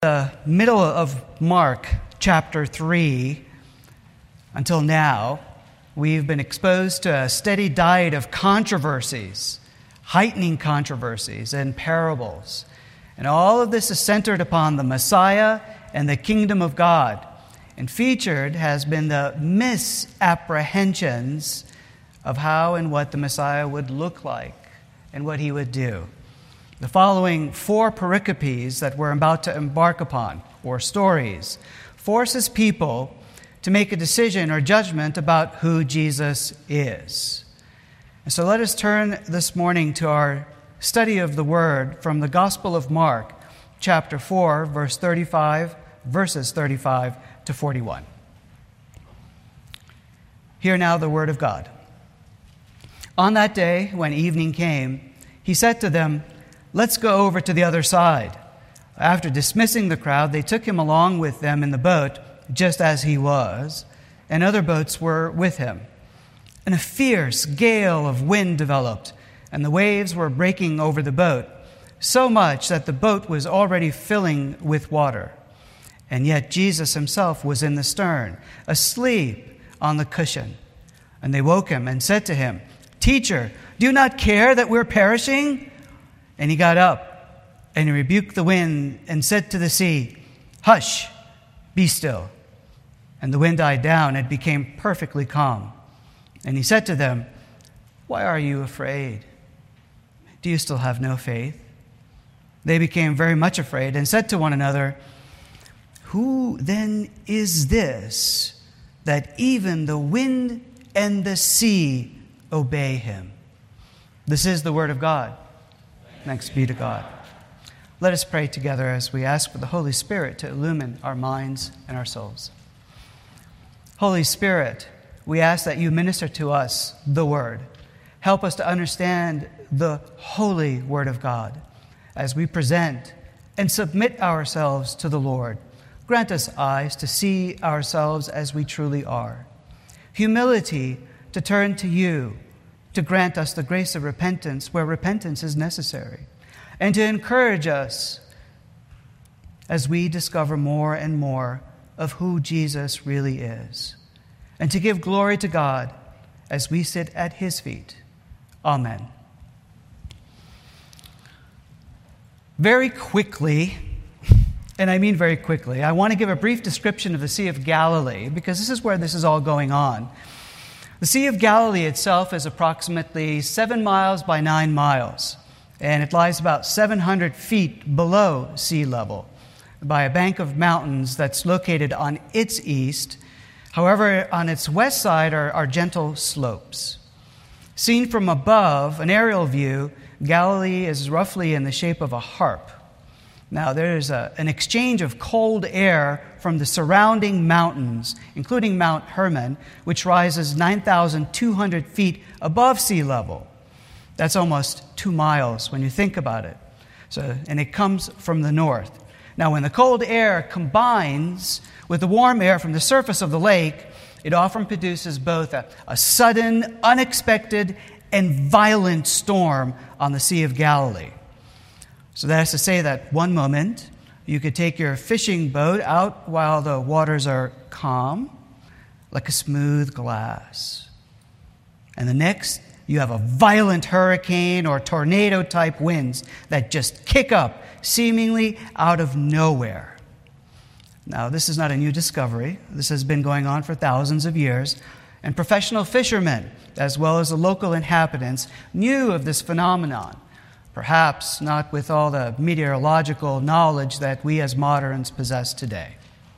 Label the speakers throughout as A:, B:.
A: The middle of Mark chapter 3 until now, we've been exposed to a steady diet of controversies, heightening controversies and parables. And all of this is centered upon the Messiah and the kingdom of God. And featured has been the misapprehensions of how and what the Messiah would look like and what he would do. The following four pericopes that we're about to embark upon, or stories, forces people to make a decision or judgment about who Jesus is. And so let us turn this morning to our study of the Word from the Gospel of Mark, chapter 4, verses 35 to 41. Hear now the Word of God. On that day, when evening came, he said to them, "Let's go over to the other side." After dismissing the crowd, they took him along with them in the boat, just as he was, and other boats were with him. And a fierce gale of wind developed, and the waves were breaking over the boat, so much that the boat was already filling with water. And yet Jesus himself was in the stern, asleep on the cushion. And they woke him and said to him, "Teacher, do you not care that we're perishing?" And he got up, and he rebuked the wind and said to the sea, "Hush, be still." And the wind died down and became perfectly calm. And he said to them, "Why are you afraid? Do you still have no faith?" They became very much afraid and said to one another, "Who then is this that even the wind and the sea obey him?" This is the word of God. Thanks be to God. Let us pray together as we ask for the Holy Spirit to illumine our minds and our souls. Holy Spirit, we ask that you minister to us the Word. Help us to understand the holy Word of God as we present and submit ourselves to the Lord. Grant us eyes to see ourselves as we truly are, humility to turn to you, to grant us the grace of repentance where repentance is necessary, and to encourage us as we discover more and more of who Jesus really is, and to give glory to God as we sit at his feet. Amen. Very quickly, and I mean very quickly, I want to give a brief description of the Sea of Galilee, because this is where this is all going on. The Sea of Galilee itself is approximately 7 miles by 9 miles, and it lies about 700 feet below sea level by a bank of mountains that's located on its east. However, on its west side are gentle slopes. Seen from above, an aerial view, Galilee is roughly in the shape of a harp. Now, there's an exchange of cold air from the surrounding mountains, including Mount Hermon, which rises 9,200 feet above sea level. That's almost 2 miles when you think about it. And it comes from the north. Now, when the cold air combines with the warm air from the surface of the lake, it often produces both a sudden, unexpected, and violent storm on the Sea of Galilee. So that is to say that one moment you could take your fishing boat out while the waters are calm, like a smooth glass. And the next, you have a violent hurricane or tornado-type winds that just kick up, seemingly out of nowhere. Now, this is not a new discovery. This has been going on for thousands of years. And professional fishermen, as well as the local inhabitants, knew of this phenomenon. Perhaps not with all the meteorological knowledge that we as moderns possess today.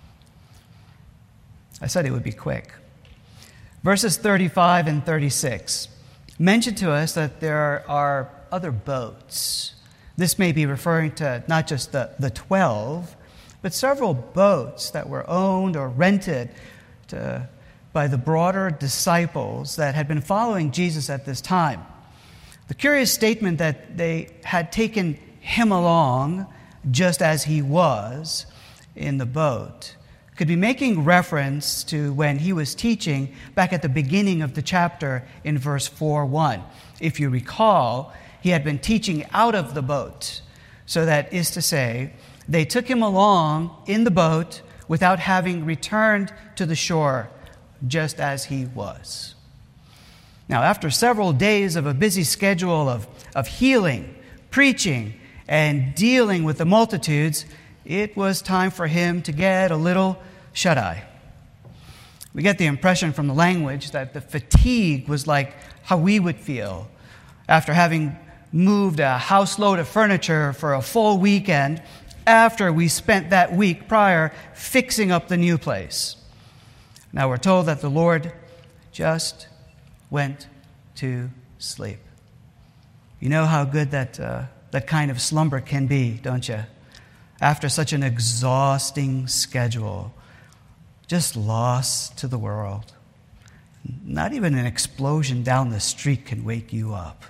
A: I said it would be quick. Verses 35 and 36 mention to us that there are other boats. This may be referring to not just the 12, but several boats that were owned or rented by the broader disciples that had been following Jesus at this time. The curious statement that they had taken him along just as he was in the boat could be making reference to when he was teaching back at the beginning of the chapter in verse 4:1. If you recall, he had been teaching out of the boat. So that is to say they took him along in the boat without having returned to the shore, just as he was. Now, after several days of a busy schedule of healing, preaching, and dealing with the multitudes, it was time for him to get a little shut-eye. We get the impression from the language that the fatigue was like how we would feel after having moved a house load of furniture for a full weekend after we spent that week prior fixing up the new place. Now we're told that the Lord just went to sleep. You know how good that kind of slumber can be, don't you? After such an exhausting schedule, just lost to the world. Not even an explosion down the street can wake you up.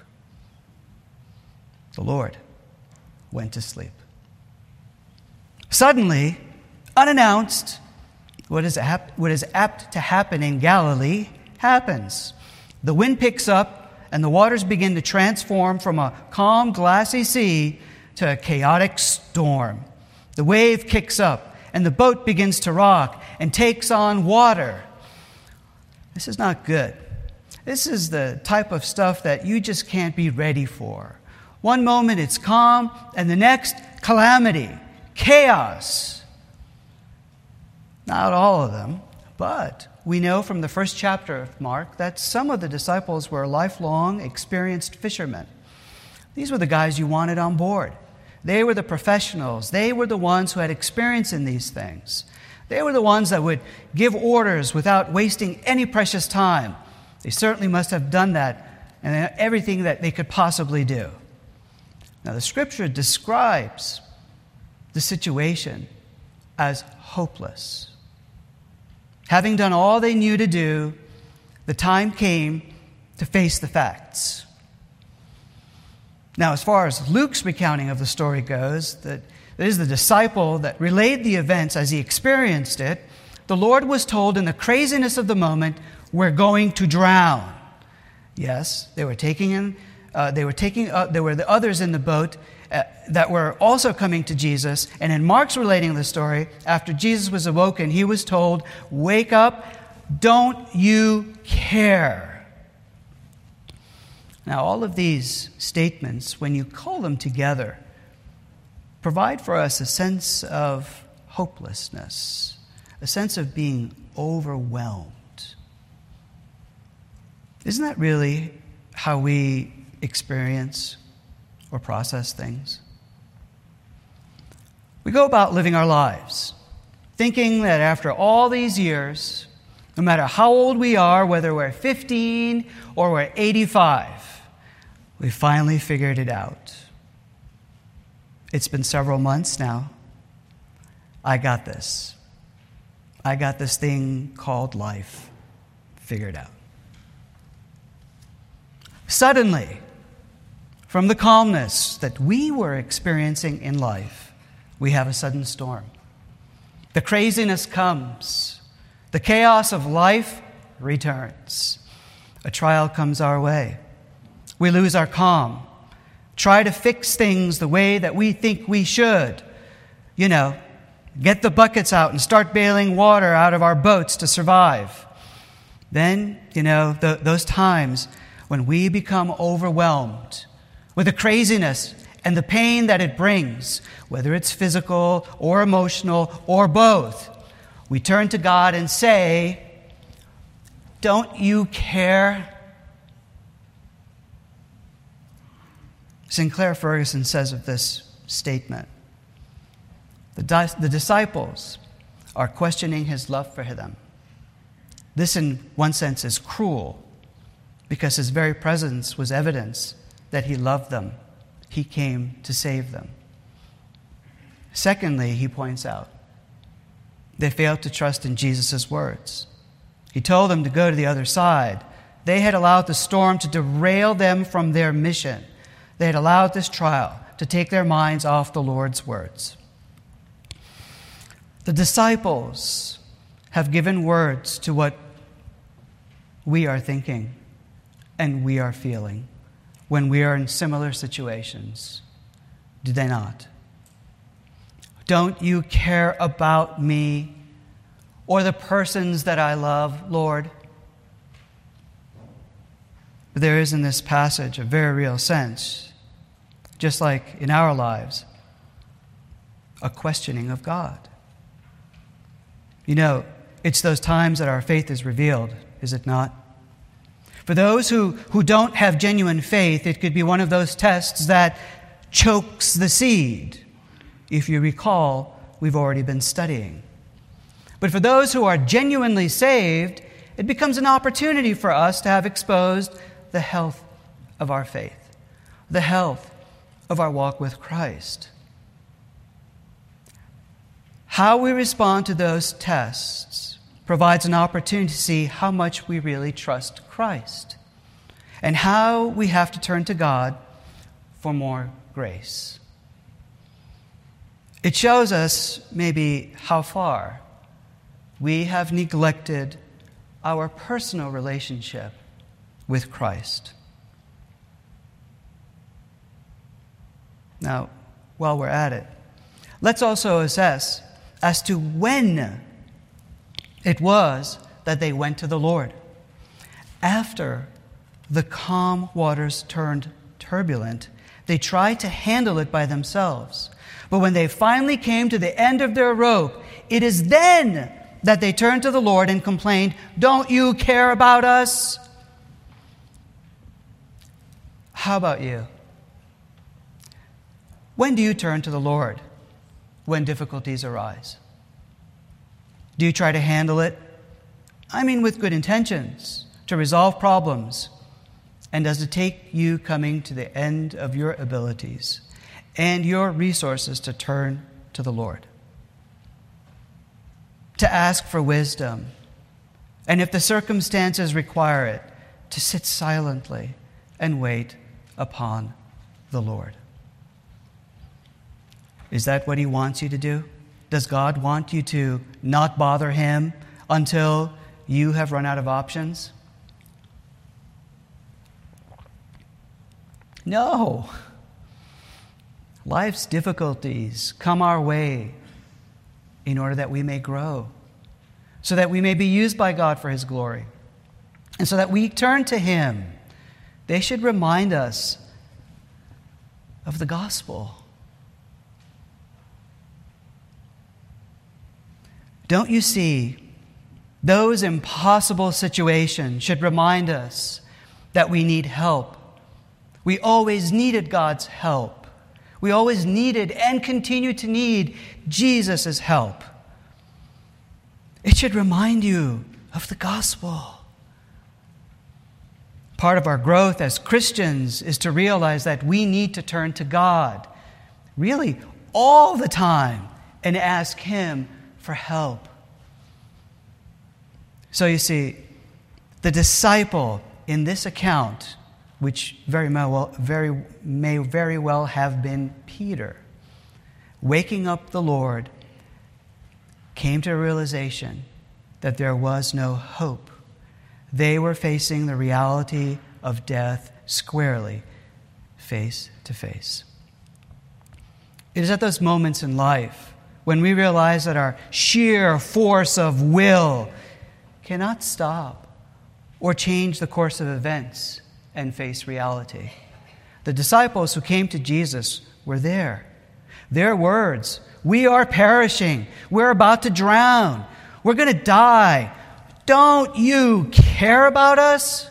A: The Lord went to sleep. Suddenly, unannounced, what is apt to happen in Galilee happens. The wind picks up, and the waters begin to transform from a calm, glassy sea to a chaotic storm. The wave kicks up, and the boat begins to rock and takes on water. This is not good. This is the type of stuff that you just can't be ready for. One moment it's calm, and the next, calamity, chaos. Not all of them, but we know from the first chapter of Mark that some of the disciples were lifelong, experienced fishermen. These were the guys you wanted on board. They were the professionals. They were the ones who had experience in these things. They were the ones that would give orders without wasting any precious time. They certainly must have done that and everything that they could possibly do. Now, the Scripture describes the situation as hopeless. Having done all they knew to do, the time came to face the facts. Now, as far as Luke's recounting of the story goes, that is the disciple that relayed the events as he experienced it, the Lord was told in the craziness of the moment, "We're going to drown." Yes, there were the others in the boat that were also coming to Jesus. And in Mark's relating of the story, after Jesus was awoken, he was told, "Wake up, don't you care?" Now, all of these statements, when you call them together, provide for us a sense of hopelessness, a sense of being overwhelmed. Isn't that really how we experience or process things? We go about living our lives, thinking that after all these years, no matter how old we are, whether we're 15 or we're 85, we finally figured it out. It's been several months now. I got this. I got this thing called life figured out. Suddenly, from the calmness that we were experiencing in life, we have a sudden storm. The craziness comes. The chaos of life returns. A trial comes our way. We lose our calm. Try to fix things the way that we think we should. Get the buckets out and start bailing water out of our boats to survive. Then, those times when we become overwhelmed with the craziness and the pain that it brings, whether it's physical or emotional or both, we turn to God and say, "Don't you care?" Sinclair Ferguson says of this statement, the disciples are questioning his love for them. This, in one sense, is cruel, because his very presence was evidence that he loved them. He came to save them. Secondly, he points out, they failed to trust in Jesus' words. He told them to go to the other side. They had allowed the storm to derail them from their mission. They had allowed this trial to take their minds off the Lord's words. The disciples have given words to what we are thinking and we are feeling when we are in similar situations. Do they not? Don't you care about me or the persons that I love, Lord? But there is in this passage a very real sense, just like in our lives, a questioning of God. You know, it's those times that our faith is revealed, is it not? For those who don't have genuine faith, it could be one of those tests that chokes the seed. If you recall, we've already been studying. But for those who are genuinely saved, it becomes an opportunity for us to have exposed the health of our faith, the health of our walk with Christ. How we respond to those tests provides an opportunity to see how much we really trust Christ and how we have to turn to God for more grace. It shows us maybe how far we have neglected our personal relationship with Christ. Now, while we're at it, let's also assess as to when it was that they went to the Lord. After the calm waters turned turbulent, they tried to handle it by themselves. But when they finally came to the end of their rope, it is then that they turned to the Lord and complained, "Don't you care about us?" How about you? When do you turn to the Lord when difficulties arise? Do you try to handle it? I mean, with good intentions, to resolve problems. And does it take you coming to the end of your abilities and your resources to turn to the Lord? To ask for wisdom, and if the circumstances require it, to sit silently and wait upon the Lord. Is that what He wants you to do? Does God want you to not bother Him until you have run out of options? No. Life's difficulties come our way in order that we may grow, so that we may be used by God for His glory, and so that we turn to Him. They should remind us of the gospel. Don't you see, those impossible situations should remind us that we need help. We always needed God's help. We always needed and continue to need Jesus' help. It should remind you of the gospel. Part of our growth as Christians is to realize that we need to turn to God, really all the time, and ask Him for help. So you see, the disciple in this account, which may very well have been Peter, waking up the Lord, came to a realization that there was no hope. They were facing the reality of death squarely, face to face. It is at those moments in life when we realize that our sheer force of will cannot stop or change the course of events and face reality. The disciples who came to Jesus were there. Their words, "We are perishing. We're about to drown. We're going to die. Don't you care about us?"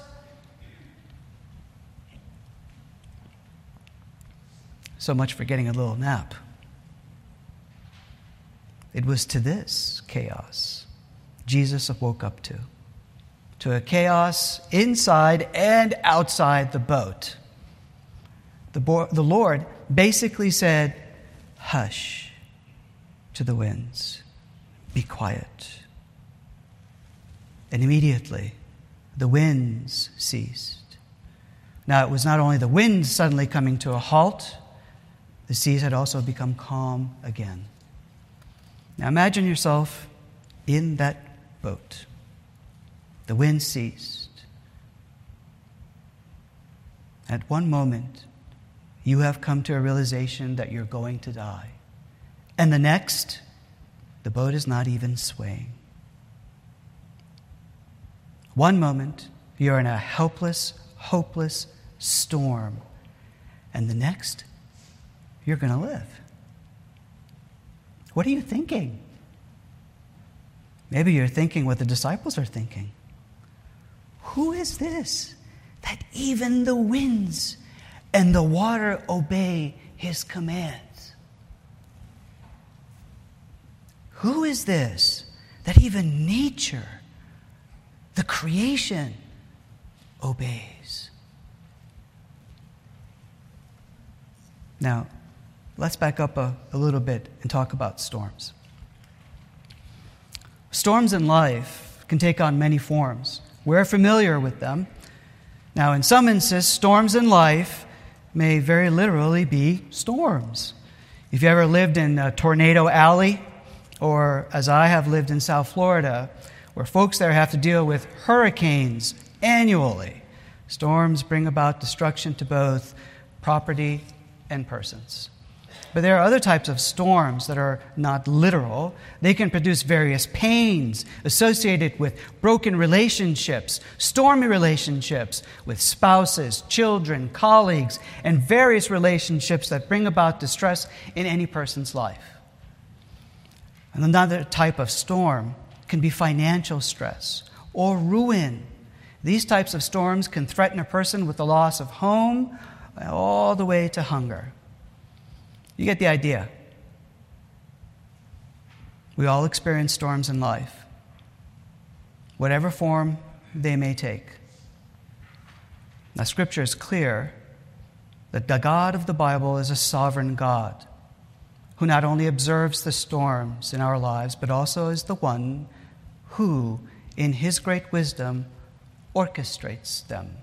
A: So much for getting a little nap. It was to this chaos Jesus woke up to a chaos inside and outside the boat. The Lord basically said, "Hush," to the winds, "Be quiet." And immediately, the winds ceased. Now, it was not only the winds suddenly coming to a halt, the seas had also become calm again. Now, imagine yourself in that boat. The wind ceased. At one moment, you have come to a realization that you're going to die, And the next, the boat is not even swaying. One moment, you're in a helpless, hopeless storm. And the next, you're going to live. What are you thinking? Maybe you're thinking what the disciples are thinking. Who is this that even the winds and the water obey his commands? Who is this that even nature, the creation, obeys? Now, let's back up a little bit and talk about storms. Storms in life can take on many forms. We're familiar with them. Now, in some instances, storms in life may very literally be storms. If you ever lived in Tornado Alley, or as I have lived in South Florida, where folks there have to deal with hurricanes annually, storms bring about destruction to both property and persons. But there are other types of storms that are not literal. They can produce various pains associated with broken relationships, stormy relationships with spouses, children, colleagues, and various relationships that bring about distress in any person's life. And another type of storm can be financial stress or ruin. These types of storms can threaten a person with the loss of home all the way to hunger. You get the idea. We all experience storms in life, whatever form they may take. Now, Scripture is clear that the God of the Bible is a sovereign God who not only observes the storms in our lives, but also is the one who, in his great wisdom, orchestrates them,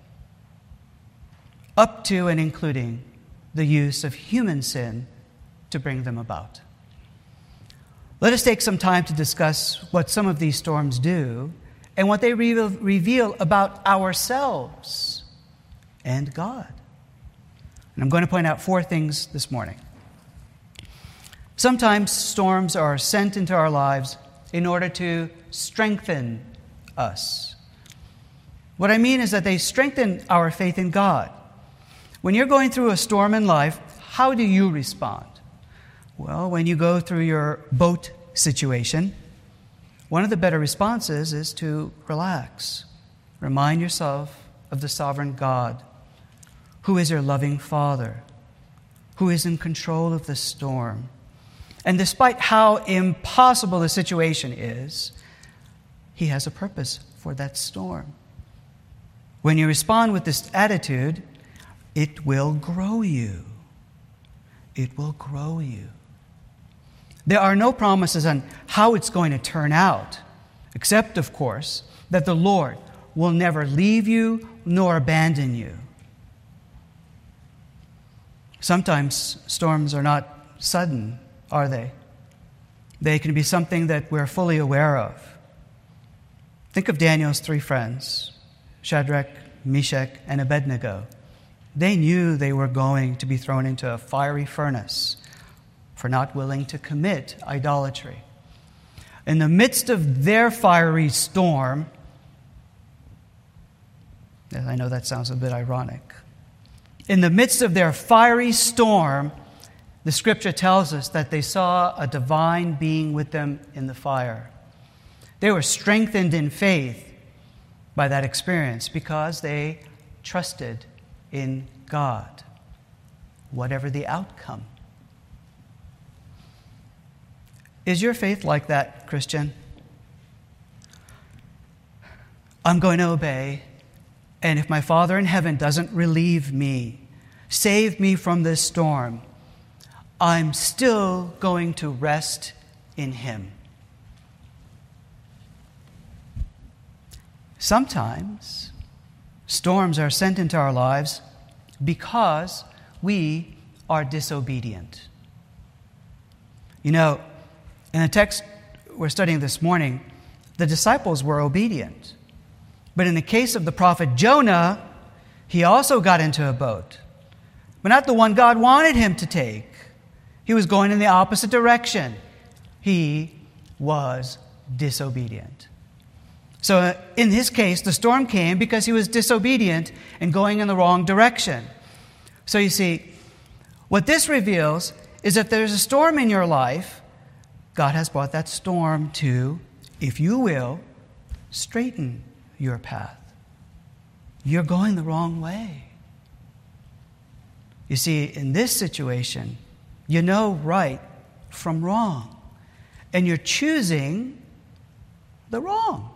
A: up to and including the use of human sin to bring them about. Let us take some time to discuss what some of these storms do and what they reveal about ourselves and God. And I'm going to point out 4 things this morning. Sometimes storms are sent into our lives in order to strengthen us. What I mean is that they strengthen our faith in God. When you're going through a storm in life, how do you respond? Well, when you go through your boat situation, one of the better responses is to relax. Remind yourself of the sovereign God, who is your loving Father, who is in control of the storm. And despite how impossible the situation is, he has a purpose for that storm. When you respond with this attitude, it will grow you. It will grow you. There are no promises on how it's going to turn out, except, of course, that the Lord will never leave you nor abandon you. Sometimes storms are not sudden, are they? They can be something that we're fully aware of. Think of Daniel's 3 friends, Shadrach, Meshach, and Abednego. They knew they were going to be thrown into a fiery furnace for not willing to commit idolatry. In the midst of their fiery storm, I know that sounds a bit ironic. In the midst of their fiery storm, the Scripture tells us that they saw a divine being with them in the fire. They were strengthened in faith by that experience because they trusted in God, whatever the outcome. Is your faith like that, Christian? I'm going to obey, and if my Father in heaven doesn't relieve me, save me from this storm, I'm still going to rest in Him. Sometimes storms are sent into our lives because we are disobedient. You know, in the text we're studying this morning, the disciples were obedient. But in the case of the prophet Jonah, he also got into a boat, but not the one God wanted him to take. He was going in the opposite direction. He was disobedient. So in his case, the storm came because he was disobedient and going in the wrong direction. So you see, what this reveals is if there's a storm in your life, God has brought that storm to, if you will, straighten your path. You're going the wrong way. You see, in this situation, you know right from wrong, and you're choosing the wrong.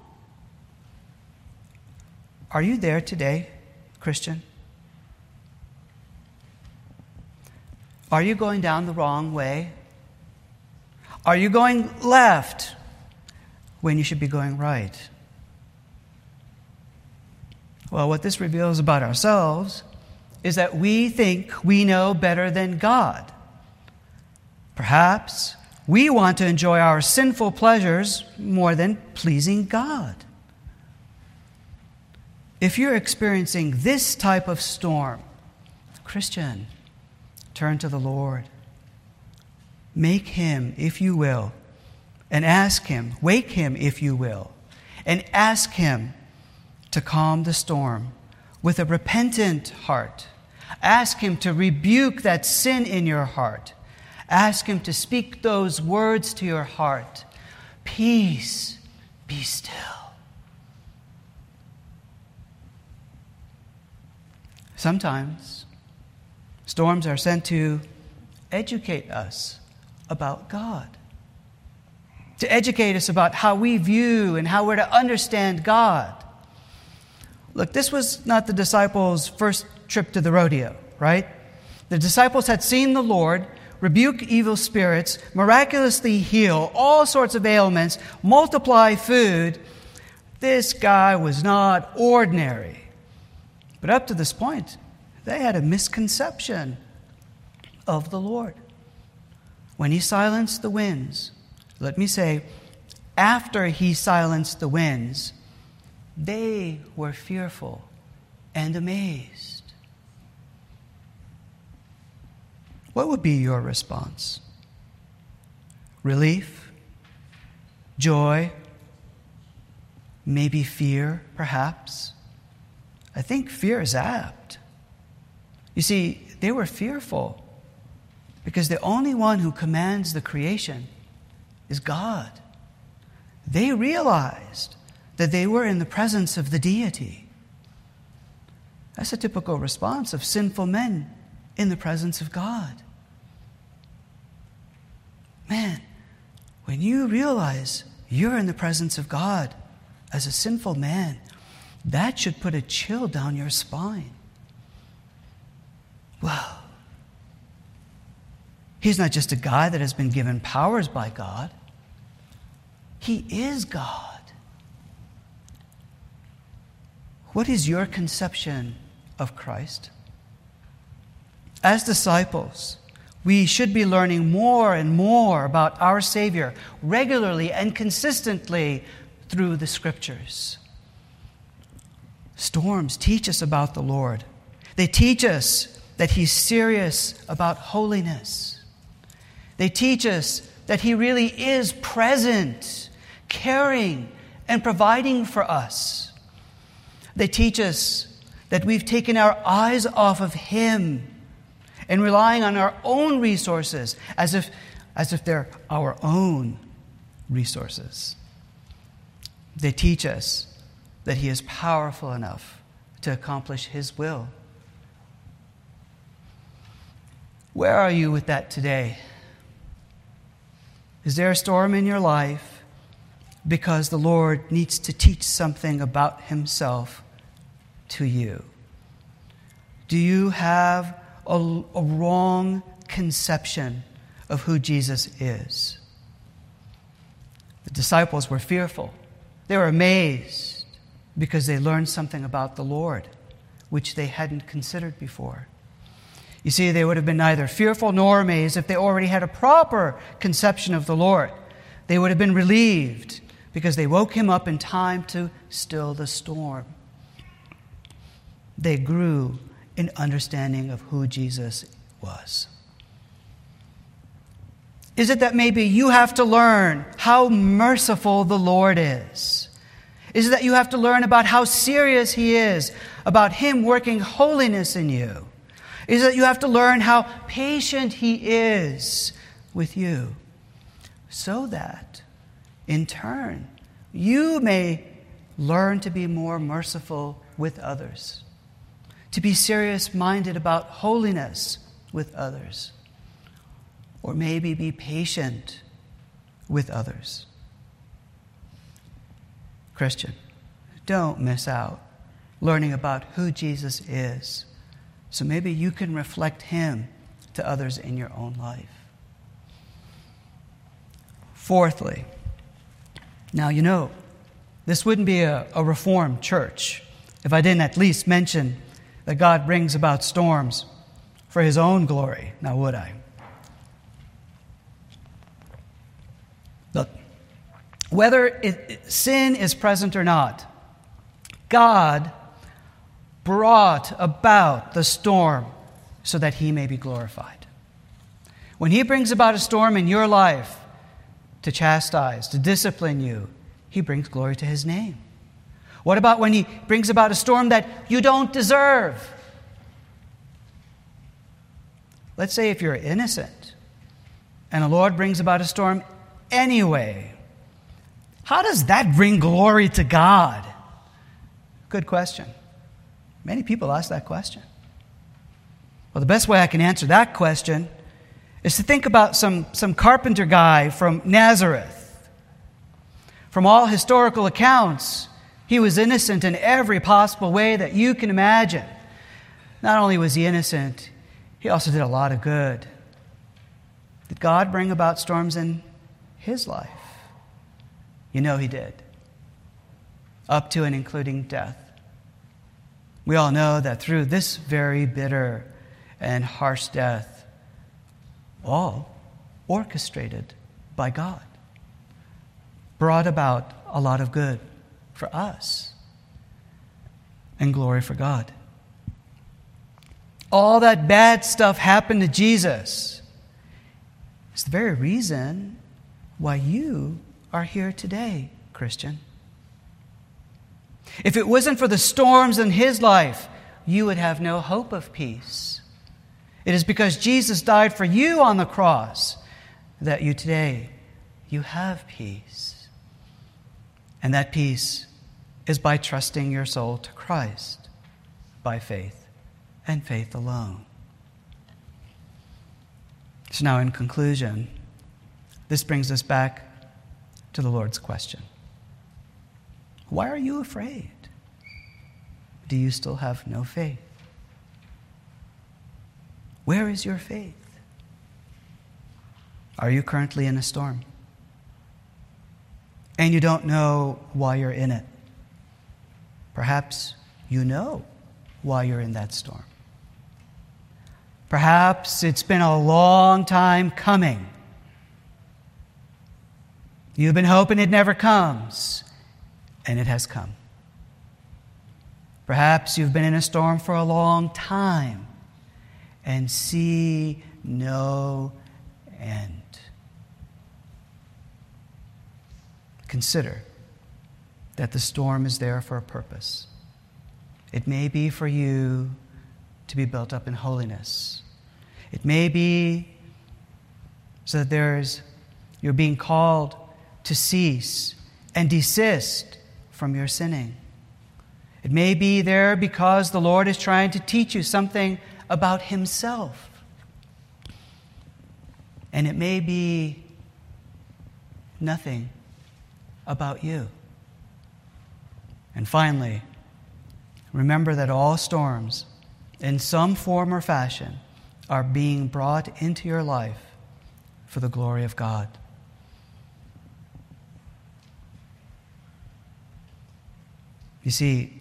A: Are you there today, Christian? Are you going down the wrong way? Are you going left when you should be going right? Well, what this reveals about ourselves is that we think we know better than God. Perhaps we want to enjoy our sinful pleasures more than pleasing God. If you're experiencing this type of storm, Christian, turn to the Lord. Make Him, if you will, and ask Him, wake Him, if you will, and ask Him to calm the storm with a repentant heart. Ask Him to rebuke that sin in your heart. Ask Him to speak those words to your heart. Peace, be still. Sometimes storms are sent to educate us about God, to educate us about how we view and how we're to understand God. Look, this was not the disciples' first trip to the rodeo, right? The disciples had seen the Lord rebuke evil spirits, miraculously heal all sorts of ailments, multiply food. This guy was not ordinary. But up to this point, they had a misconception of the Lord. When He silenced the winds, let me say, after He silenced the winds, they were fearful and amazed. What would be your response? Relief? Joy? Maybe fear, perhaps? I think fear is apt. You see, they were fearful because the only one who commands the creation is God. They realized that they were in the presence of the deity. That's a typical response of sinful men in the presence of God. Man, when you realize you're in the presence of God as a sinful man, that should put a chill down your spine. Wow. He's not just a guy that has been given powers by God. He is God. What is your conception of Christ? As disciples, we should be learning more and more about our Savior regularly and consistently through the Scriptures. Storms teach us about the Lord. They teach us that He's serious about holiness. They teach us that He really is present, caring, and providing for us. They teach us that we've taken our eyes off of Him and relying on our own resources as if they're our own resources. They teach us that He is powerful enough to accomplish His will. Where are you with that today? Is there a storm in your life because the Lord needs to teach something about Himself to you? Do you have a wrong conception of who Jesus is? The disciples were fearful. They were amazed because they learned something about the Lord, which they hadn't considered before. You see, they would have been neither fearful nor amazed if they already had a proper conception of the Lord. They would have been relieved because they woke Him up in time to still the storm. They grew in understanding of who Jesus was. Is it that maybe you have to learn how merciful the Lord is? Is it that you have to learn about how serious He is, about Him working holiness in you? Is it that you have to learn how patient He is with you, so that, in turn, you may learn to be more merciful with others, to be serious-minded about holiness with others, or maybe be patient with others? Christian, don't miss out learning about who Jesus is, so maybe you can reflect Him to others in your own life. Fourthly, now you know, this wouldn't be a Reformed church if I didn't at least mention that God brings about storms for His own glory. Now would I? Look, whether sin is present or not, God brought about the storm so that He may be glorified. When He brings about a storm in your life to chastise, to discipline you, He brings glory to His name. What about when He brings about a storm that you don't deserve? Let's say if you're innocent and the Lord brings about a storm anyway, how does that bring glory to God? Good question. Many people ask that question. Well, the best way I can answer that question is to think about some carpenter guy from Nazareth. From all historical accounts, he was innocent in every possible way that you can imagine. Not only was he innocent, he also did a lot of good. Did God bring about storms in his life? You know He did. Up to and including death. We all know that through this very bitter and harsh death, all orchestrated by God, brought about a lot of good for us and glory for God. All that bad stuff happened to Jesus. It's the very reason why you are here today, Christian. If it wasn't for the storms in His life, you would have no hope of peace. It is because Jesus died for you on the cross that you today, you have peace. And that peace is by trusting your soul to Christ by faith and faith alone. So now in conclusion, this brings us back to the Lord's question. Why are you afraid? Do you still have no faith? Where is your faith? Are you currently in a storm? And you don't know why you're in it. Perhaps you know why you're in that storm. Perhaps it's been a long time coming. You've been hoping it never comes, and it has come. Perhaps you've been in a storm for a long time and see no end. Consider that the storm is there for a purpose. It may be for you to be built up in holiness. It may be so that you're being called to cease and desist from your sinning. It may be there because the Lord is trying to teach you something about Himself. And it may be nothing about you. And finally, remember that all storms, in some form or fashion, are being brought into your life for the glory of God. You see,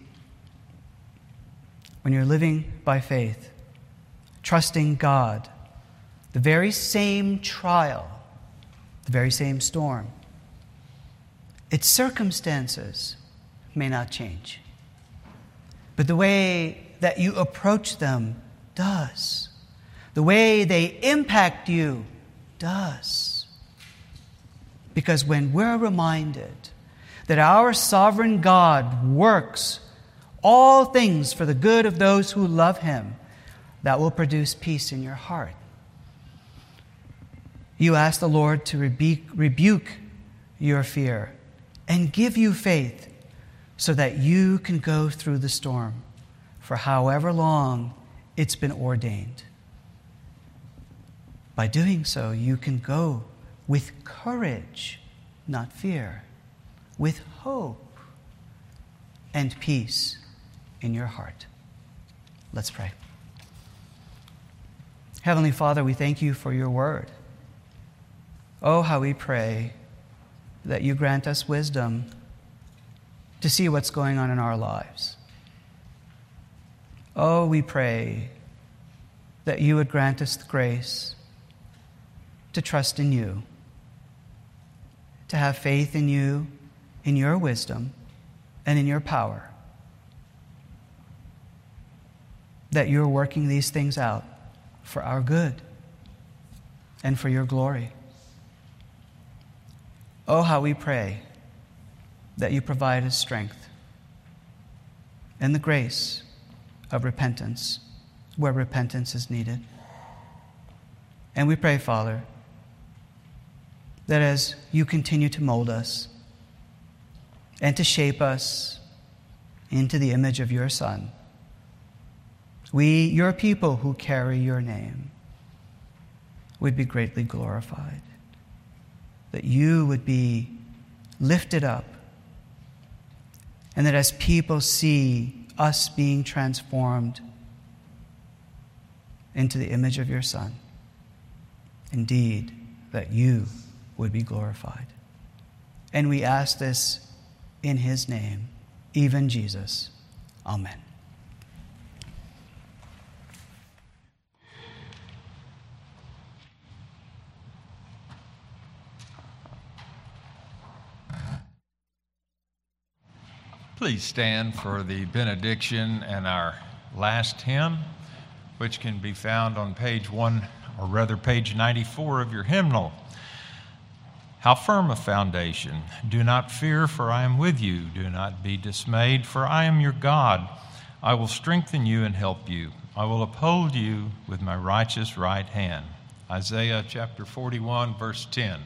A: when you're living by faith, trusting God, the very same trial, the very same storm, its circumstances may not change, but the way that you approach them does. The way they impact you does. Because when we're reminded that our sovereign God works all things for the good of those who love Him, that will produce peace in your heart. You ask the Lord to rebuke your fear and give you faith so that you can go through the storm for however long it's been ordained. By doing so, you can go with courage, not fear, with hope and peace in your heart. Let's pray. Heavenly Father, we thank you for your word. Oh, how we pray that you grant us wisdom to see what's going on in our lives. Oh, we pray that you would grant us the grace to trust in you, to have faith in you, in your wisdom, and in your power, that you're working these things out for our good and for your glory. Oh, how we pray that you provide us strength and the grace of repentance where repentance is needed. And we pray, Father, that as you continue to mold us and to shape us into the image of your Son, we, your people who carry your name, would be greatly glorified, that you would be lifted up, and that as people see us being transformed into the image of your Son, indeed, that you would be glorified. And we ask this in his name, even Jesus. Amen.
B: Please stand for the benediction and our last hymn, which can be found on page 94 of your hymnal. How firm a foundation! Do not fear, for I am with you. Do not be dismayed, for I am your God. I will strengthen you and help you. I will uphold you with my righteous right hand. Isaiah chapter 41, verse 10.